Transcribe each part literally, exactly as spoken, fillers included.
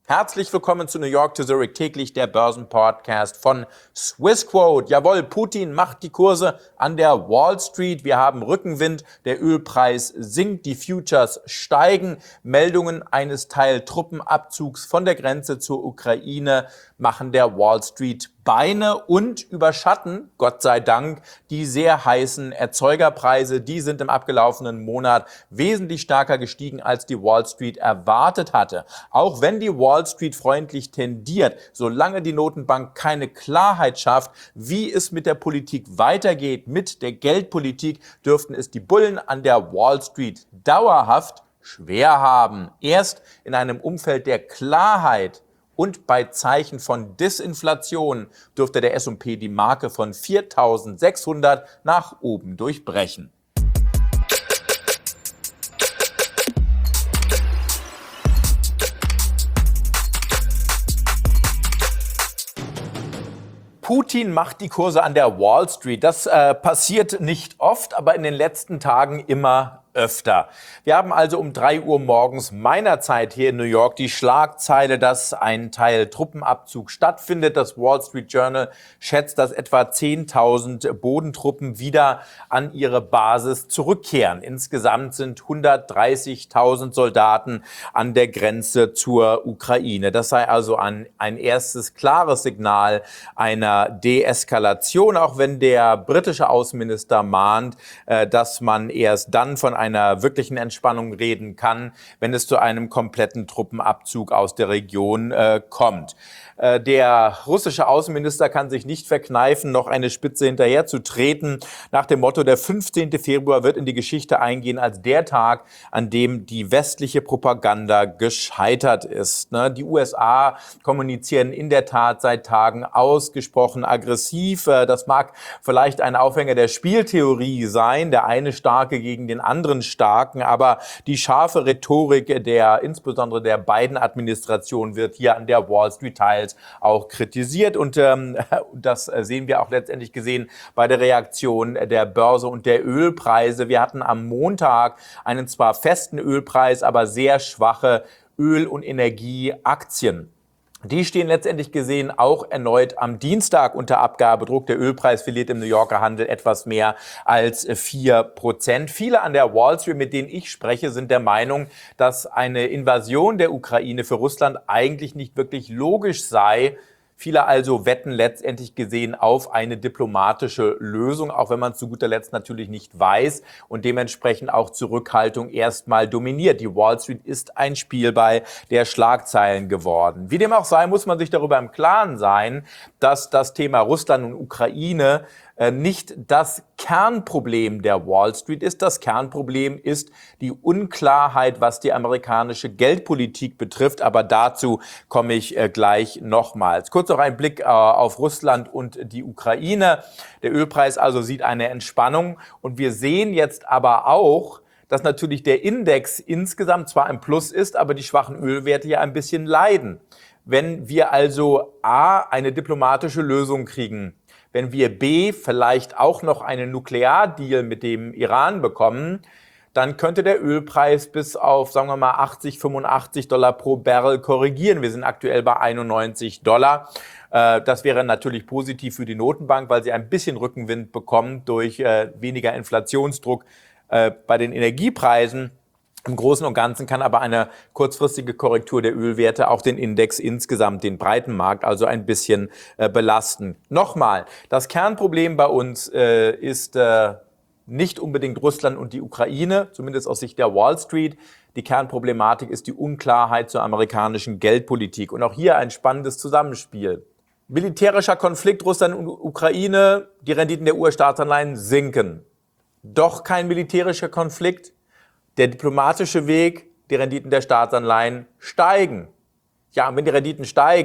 Herzlich willkommen zu New York to Zurich täglich, der Börsenpodcast von Swissquote. Jawohl, Putin macht die Kurse an der Wall Street. Wir haben Rückenwind, der Ölpreis sinkt, die Futures steigen. Meldungen eines Teiltruppenabzugs von der Grenze zur Ukraine machen der Wall Street Beine und überschatten, Gott sei Dank, die sehr heißen Erzeugerpreise. Die sind im abgelaufenen Monat wesentlich stärker gestiegen, als die Wall Street erwartet hatte. Auch wenn die Wall Street freundlich tendiert, solange die Notenbank keine Klarheit schafft, wie es mit der Politik weitergeht, mit der Geldpolitik, dürften es die Bullen an der Wall Street dauerhaft schwer haben. Erst in einem Umfeld der Klarheit und bei Zeichen von Disinflation dürfte der S und P die Marke von viertausendsechshundert nach oben durchbrechen. Putin macht die Kurse an der Wall Street. Das äh, passiert nicht oft, aber in den letzten Tagen immer öfter. Wir haben also um drei Uhr morgens meiner Zeit hier in New York die Schlagzeile, dass ein Teil Truppenabzug stattfindet. Das Wall Street Journal schätzt, dass etwa zehntausend Bodentruppen wieder an ihre Basis zurückkehren. Insgesamt sind hundertdreißigtausend Soldaten an der Grenze zur Ukraine. Das sei also ein, ein erstes klares Signal einer Deeskalation, auch wenn der britische Außenminister mahnt, äh, dass man erst dann von einer wirklichen Entspannung reden kann, wenn es zu einem kompletten Truppenabzug aus der Region äh, kommt. Äh, der russische Außenminister kann sich nicht verkneifen, noch eine Spitze hinterher zu treten, nach dem Motto, der fünfzehnte Februar wird in die Geschichte eingehen als der Tag, an dem die westliche Propaganda gescheitert ist. Ne? Die U S A kommunizieren in der Tat seit Tagen ausgesprochen aggressiv. Äh, das mag vielleicht ein Aufhänger der Spieltheorie sein, der eine Starke gegen den anderen Starken, aber die scharfe Rhetorik der, insbesondere der Biden-Administration, wird hier an der Wall Street teils auch kritisiert und ähm, das sehen wir auch letztendlich gesehen bei der Reaktion der Börse und der Ölpreise. Wir hatten am Montag einen zwar festen Ölpreis, aber sehr schwache Öl- und Energieaktien. Die stehen letztendlich gesehen auch erneut am Dienstag unter Abgabedruck. Der Ölpreis verliert im New Yorker Handel etwas mehr als vier Prozent. Viele an der Wall Street, mit denen ich spreche, sind der Meinung, dass eine Invasion der Ukraine für Russland eigentlich nicht wirklich logisch sei. Viele also wetten letztendlich gesehen auf eine diplomatische Lösung, auch wenn man es zu guter Letzt natürlich nicht weiß und dementsprechend auch Zurückhaltung erstmal dominiert. Die Wall Street ist ein Spielball der Schlagzeilen geworden. Wie dem auch sei, muss man sich darüber im Klaren sein, dass das Thema Russland und Ukraine nicht das Kernproblem der Wall Street ist. Das Kernproblem ist die Unklarheit, was die amerikanische Geldpolitik betrifft. Aber dazu komme ich gleich nochmals. Kurz noch ein Blick auf Russland und die Ukraine. Der Ölpreis also sieht eine Entspannung. Und wir sehen jetzt aber auch, dass natürlich der Index insgesamt zwar im Plus ist, aber die schwachen Ölwerte ja ein bisschen leiden. Wenn wir also A, eine diplomatische Lösung kriegen, wenn wir B, vielleicht auch noch einen Nukleardeal mit dem Iran bekommen, dann könnte der Ölpreis bis auf, sagen wir mal, achtzig, fünfundachtzig Dollar pro Barrel korrigieren. Wir sind aktuell bei einundneunzig Dollar. Das wäre natürlich positiv für die Notenbank, weil sie ein bisschen Rückenwind bekommt durch weniger Inflationsdruck bei den Energiepreisen. Im Großen und Ganzen kann aber eine kurzfristige Korrektur der Ölwerte auch den Index insgesamt, den breiten Markt, also ein bisschen äh, belasten. Nochmal, das Kernproblem bei uns äh, ist äh, nicht unbedingt Russland und die Ukraine, zumindest aus Sicht der Wall Street. Die Kernproblematik ist die Unklarheit zur amerikanischen Geldpolitik. Und auch hier ein spannendes Zusammenspiel. Militärischer Konflikt Russland und Ukraine, die Renditen der U S-Staatsanleihen sinken. Doch kein militärischer Konflikt. Der diplomatische Weg, die Renditen der Staatsanleihen steigen. Ja, und wenn die Renditen steigen,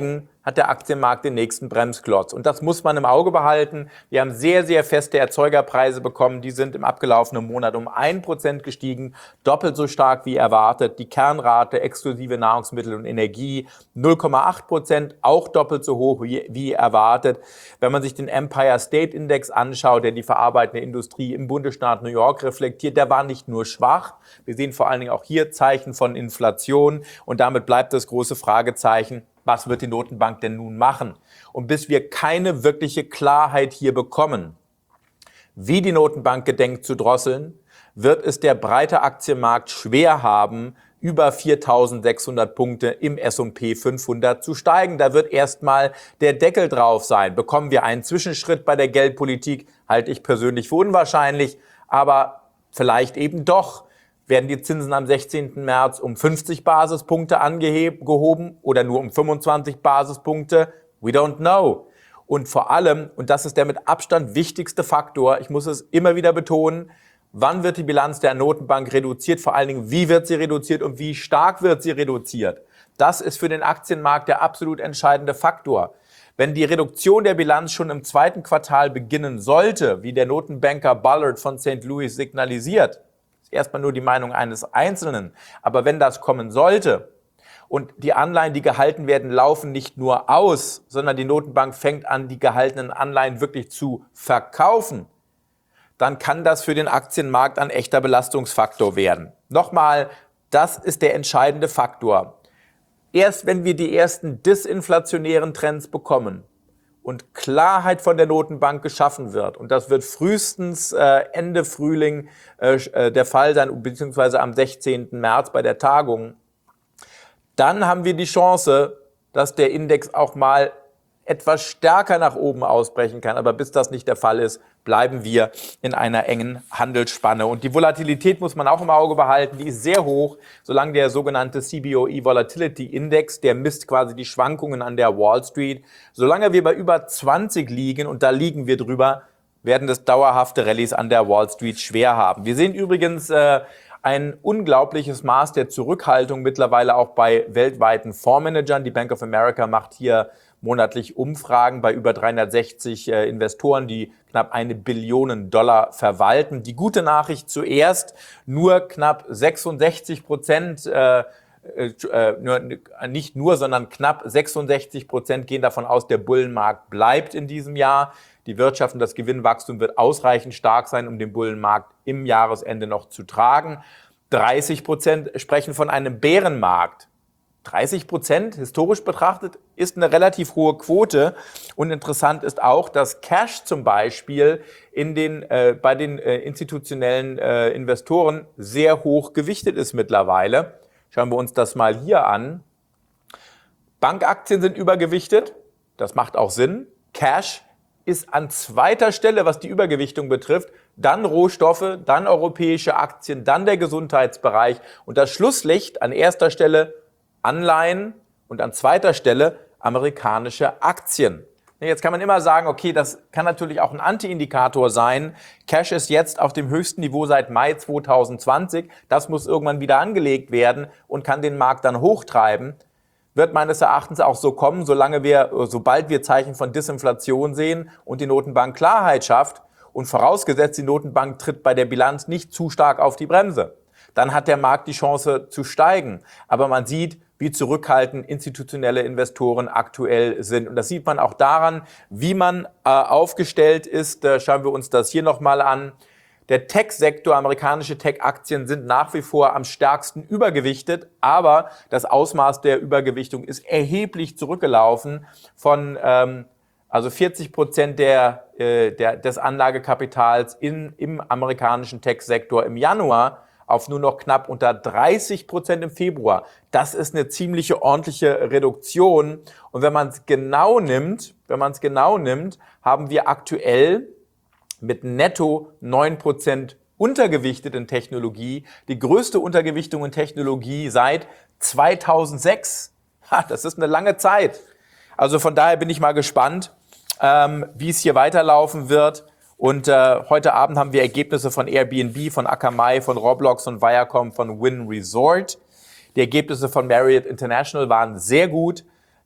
hat der Aktienmarkt den nächsten Bremsklotz. Und das muss man im Auge behalten. Wir haben sehr, sehr feste Erzeugerpreise bekommen. Die sind im abgelaufenen Monat um ein Prozent gestiegen, doppelt so stark wie erwartet. Die Kernrate exklusive Nahrungsmittel und Energie null Komma acht Prozent, auch doppelt so hoch wie, wie erwartet. Wenn man sich den Empire State Index anschaut, der die verarbeitende Industrie im Bundesstaat New York reflektiert, der war nicht nur schwach. Wir sehen vor allen Dingen auch hier Zeichen von Inflation. Und damit bleibt das große Fragezeichen: Was wird die Notenbank denn nun machen? Und bis wir keine wirkliche Klarheit hier bekommen, wie die Notenbank gedenkt zu drosseln, wird es der breite Aktienmarkt schwer haben, über viertausendsechshundert Punkte im S und P fünfhundert zu steigen. Da wird erstmal der Deckel drauf sein. Bekommen wir einen Zwischenschritt bei der Geldpolitik, halte ich persönlich für unwahrscheinlich, aber vielleicht eben doch. Werden die Zinsen am sechzehnten März um fünfzig Basispunkte angehoben oder nur um fünfundzwanzig Basispunkte? We don't know. Und vor allem, und das ist der mit Abstand wichtigste Faktor, ich muss es immer wieder betonen, wann wird die Bilanz der Notenbank reduziert? Vor allen Dingen, wie wird sie reduziert und wie stark wird sie reduziert? Das ist für den Aktienmarkt der absolut entscheidende Faktor. Wenn die Reduktion der Bilanz schon im zweiten Quartal beginnen sollte, wie der Notenbanker Bullard von Sankt Louis signalisiert, erstmal nur die Meinung eines Einzelnen. Aber wenn das kommen sollte und die Anleihen, die gehalten werden, laufen nicht nur aus, sondern die Notenbank fängt an, die gehaltenen Anleihen wirklich zu verkaufen, dann kann das für den Aktienmarkt ein echter Belastungsfaktor werden. Nochmal, das ist der entscheidende Faktor. Erst wenn wir die ersten disinflationären Trends bekommen und Klarheit von der Notenbank geschaffen wird, und das wird frühestens äh, Ende Frühling äh, der Fall sein, beziehungsweise am sechzehnten März bei der Tagung, dann haben wir die Chance, dass der Index auch mal etwas stärker nach oben ausbrechen kann. Aber bis das nicht der Fall ist, bleiben wir in einer engen Handelsspanne. Und die Volatilität muss man auch im Auge behalten. Die ist sehr hoch, solange der sogenannte C B O E Volatility Index, der misst quasi die Schwankungen an der Wall Street, solange wir bei über zwanzig liegen, und da liegen wir drüber, werden das dauerhafte Rallyes an der Wall Street schwer haben. Wir sehen übrigens äh, ein unglaubliches Maß der Zurückhaltung mittlerweile auch bei weltweiten Fondsmanagern. Die Bank of America macht hier monatlich Umfragen bei über dreihundertsechzig äh, Investoren, die knapp eine Billion Dollar verwalten. Die gute Nachricht zuerst: Nur knapp sechsundsechzig Prozent, äh, äh, nur, nicht nur, sondern knapp sechsundsechzig Prozent gehen davon aus, der Bullenmarkt bleibt in diesem Jahr. Die Wirtschaft und das Gewinnwachstum wird ausreichend stark sein, um den Bullenmarkt im Jahresende noch zu tragen. dreißig Prozent sprechen von einem Bärenmarkt. dreißig Prozent historisch betrachtet ist eine relativ hohe Quote. Und interessant ist auch, dass Cash zum Beispiel in den, äh, bei den äh, institutionellen äh, Investoren sehr hoch gewichtet ist mittlerweile. Schauen wir uns das mal hier an. Bankaktien sind übergewichtet. Das macht auch Sinn. Cash ist an zweiter Stelle, was die Übergewichtung betrifft. Dann Rohstoffe, dann europäische Aktien, dann der Gesundheitsbereich. Und das Schlusslicht an erster Stelle Anleihen und an zweiter Stelle amerikanische Aktien. Jetzt kann man immer sagen, okay, das kann natürlich auch ein Anti-Indikator sein. Cash ist jetzt auf dem höchsten Niveau seit Mai zweitausendzwanzig. Das muss irgendwann wieder angelegt werden und kann den Markt dann hochtreiben. Wird meines Erachtens auch so kommen, solange wir, sobald wir Zeichen von Disinflation sehen und die Notenbank Klarheit schafft und vorausgesetzt, die Notenbank tritt bei der Bilanz nicht zu stark auf die Bremse. Dann hat der Markt die Chance zu steigen. Aber man sieht, wie zurückhaltend institutionelle Investoren aktuell sind. Und das sieht man auch daran, wie man äh, aufgestellt ist. Da schauen wir uns das hier nochmal an. Der Tech-Sektor, amerikanische Tech-Aktien sind nach wie vor am stärksten übergewichtet, aber das Ausmaß der Übergewichtung ist erheblich zurückgelaufen von ähm, also vierzig Prozent der, äh, der, des Anlagekapitals in, im amerikanischen Tech-Sektor im Januar auf nur noch knapp unter dreißig Prozent im Februar. Das ist eine ziemliche ordentliche Reduktion. Und wenn man es genau nimmt, wenn man es genau nimmt, haben wir aktuell mit netto neun Prozent untergewichtet in Technologie, die größte Untergewichtung in Technologie seit zweitausendsechs. Ha, das ist eine lange Zeit. Also von daher bin ich mal gespannt, ähm, wie es hier weiterlaufen wird. Und äh, heute Abend haben wir Ergebnisse von Airbnb, von Akamai, von Roblox, von Viacom, von Wynn Resort. Die Ergebnisse von Marriott International waren sehr gut.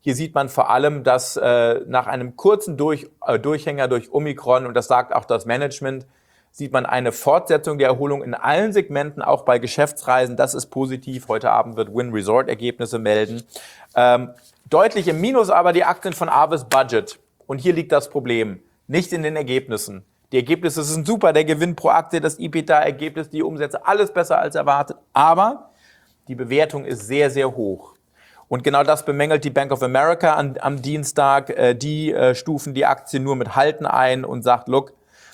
Hier sieht man vor allem, dass äh, nach einem kurzen durch, äh, Durchhänger durch Omikron, und das sagt auch das Management, sieht man eine Fortsetzung der Erholung in allen Segmenten, auch bei Geschäftsreisen. Das ist positiv. Heute Abend wird Wynn Resort Ergebnisse melden. Ähm, deutlich im Minus aber die Aktien von Avis Budget. Und hier liegt das Problem. Nicht in den Ergebnissen. Die Ergebnisse sind super. Der Gewinn pro Aktie, das EBITDA-Ergebnis, die Umsätze, alles besser als erwartet. Aber die Bewertung ist sehr, sehr hoch. Und genau das bemängelt die Bank of America an, am Dienstag. Äh, die äh, stufen die Aktie nur mit Halten ein und sagt, look,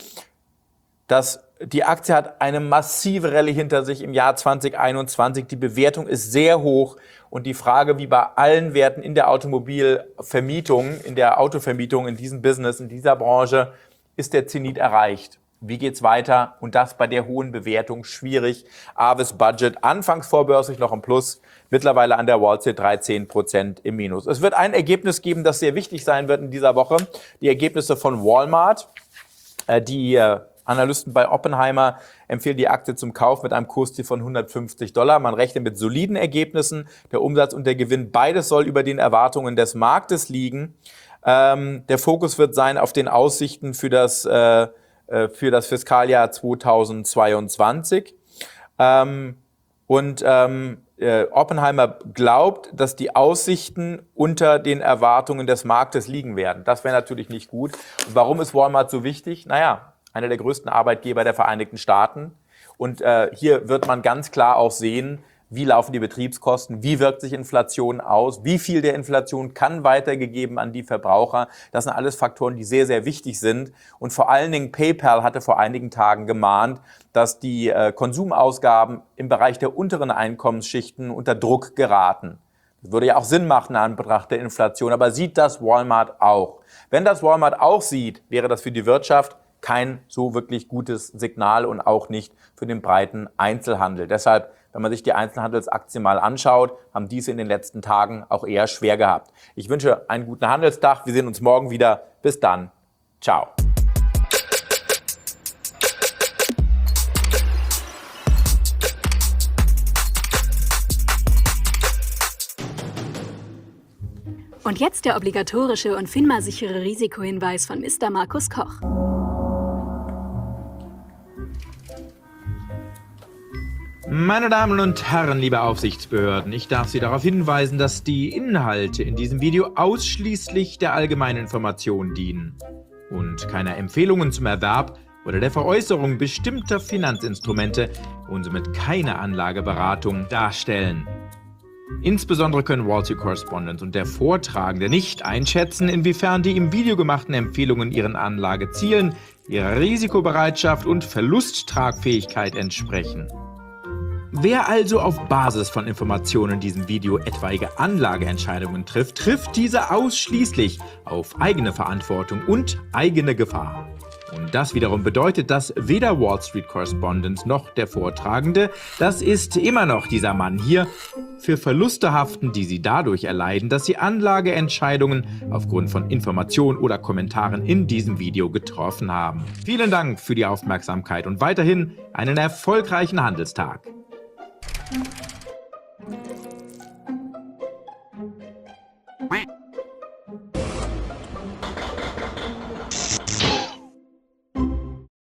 dass die Aktie hat eine massive Rallye hinter sich im Jahr zwanzig einundzwanzig. Die Bewertung ist sehr hoch und die Frage, wie bei allen Werten in der Automobilvermietung, in der Autovermietung, in diesem Business, in dieser Branche, ist der Zenit erreicht. Wie geht's weiter? Und das bei der hohen Bewertung schwierig. Avis Budget anfangs vorbörslich noch im Plus, mittlerweile an der Wall Street dreizehn Prozent im Minus. Es wird ein Ergebnis geben, das sehr wichtig sein wird in dieser Woche. Die Ergebnisse von Walmart, die Analysten bei Oppenheimer empfehlen die Aktie zum Kauf mit einem Kursziel von hundertfünfzig Dollar. Man rechnet mit soliden Ergebnissen. Der Umsatz und der Gewinn, beides soll über den Erwartungen des Marktes liegen. Ähm, der Fokus wird sein auf den Aussichten für das, äh, für das Fiskaljahr zweitausendzweiundzwanzig. Ähm, und ähm, äh, Oppenheimer glaubt, dass die Aussichten unter den Erwartungen des Marktes liegen werden. Das wäre natürlich nicht gut. Und warum ist Walmart so wichtig? Naja, einer der größten Arbeitgeber der Vereinigten Staaten. Und äh, hier wird man ganz klar auch sehen, wie laufen die Betriebskosten, wie wirkt sich Inflation aus, wie viel der Inflation kann weitergegeben an die Verbraucher. Das sind alles Faktoren, die sehr, sehr wichtig sind. Und vor allen Dingen PayPal hatte vor einigen Tagen gemahnt, dass die äh, Konsumausgaben im Bereich der unteren Einkommensschichten unter Druck geraten. Das würde ja auch Sinn machen an Betracht der Inflation, aber sieht das Walmart auch? Wenn das Walmart auch sieht, wäre das für die Wirtschaft kein so wirklich gutes Signal und auch nicht für den breiten Einzelhandel. Deshalb, wenn man sich die Einzelhandelsaktien mal anschaut, haben diese in den letzten Tagen auch eher schwer gehabt. Ich wünsche einen guten Handelstag. Wir sehen uns morgen wieder. Bis dann. Ciao. Und jetzt der obligatorische und FINMA-sichere Risikohinweis von Mister Markus Koch. Meine Damen und Herren, liebe Aufsichtsbehörden, ich darf Sie darauf hinweisen, dass die Inhalte in diesem Video ausschließlich der allgemeinen Information dienen und keine Empfehlungen zum Erwerb oder der Veräußerung bestimmter Finanzinstrumente und somit keine Anlageberatung darstellen. Insbesondere können Wall Street Correspondent und der Vortragende nicht einschätzen, inwiefern die im Video gemachten Empfehlungen ihren Anlagezielen, ihrer Risikobereitschaft und Verlusttragfähigkeit entsprechen. Wer also auf Basis von Informationen in diesem Video etwaige Anlageentscheidungen trifft, trifft diese ausschließlich auf eigene Verantwortung und eigene Gefahr. Und das wiederum bedeutet, dass weder Wall Street Correspondent noch der Vortragende, das ist immer noch dieser Mann hier, für Verluste haften, die sie dadurch erleiden, dass sie Anlageentscheidungen aufgrund von Informationen oder Kommentaren in diesem Video getroffen haben. Vielen Dank für die Aufmerksamkeit und weiterhin einen erfolgreichen Handelstag.